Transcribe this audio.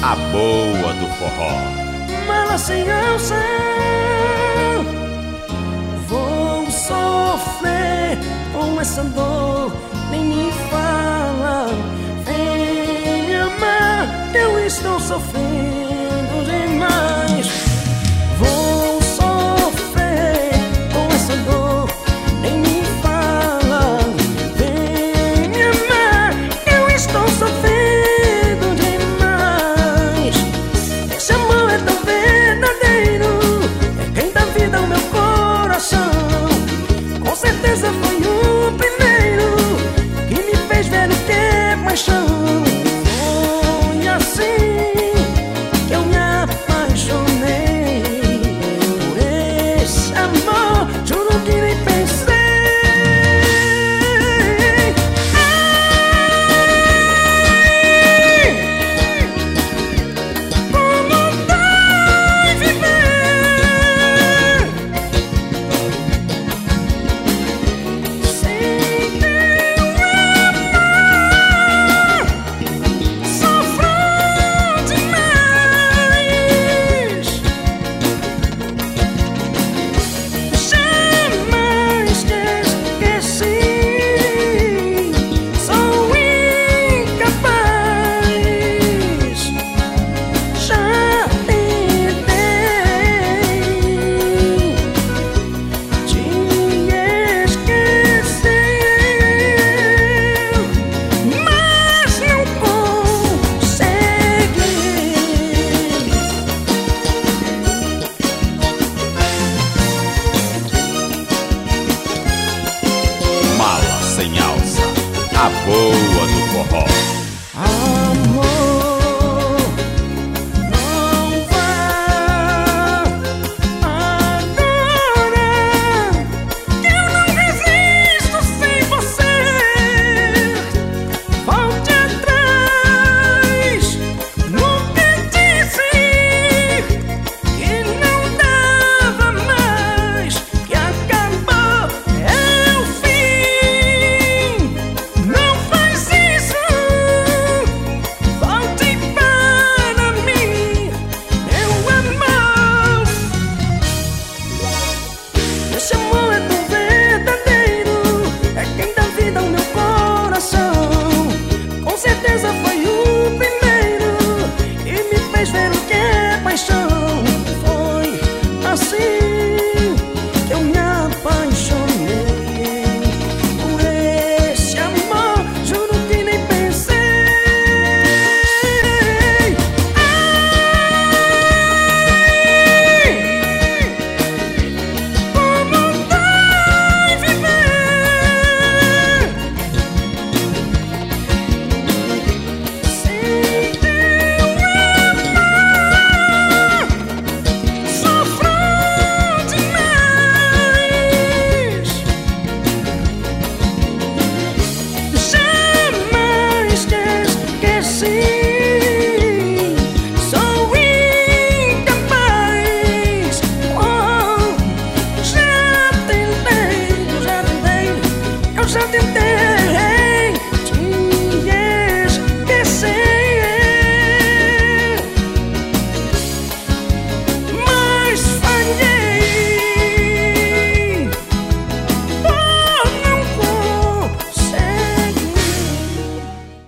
a boa do forró. Mala sem alça, vou sofrer com essa dor. Nem me fala, vem me amar, eu estou sofrendo demais. Vou sofrer com essa dor, nem me fala, vem me amar, eu estou sofrendo demais. Esse amor é tão verdadeiro, é quem dá vida ao meu coração. Com certeza foi o primeiro que me fez ver o que é paixão. Foi assim que eu me apaixonei por esse amor, juro que nem pensei. Como vai viver sem teu amor? Sofro demais. Jamais te esqueci, sou incapaz. Já tentei te esquecer, mas não consegui. Mala sem alça, a boa do forró. Amor, não vá agora, que eu não resisto sem você. Volte atrás no que disse, que não dava mais, que acabou, é o fim. Não faz isso, volte para mim, meu amor. Esse amor é tão verdadeiro, é quem dá vida ao meu coração. Com certeza foi o primeiro e me fez ver o que é paixão. Foi assim que eu me apaixonei por esse amor, juro que nem pensei. Como vai viver sem teu amor? Sofro demais. Jamais te esqueci.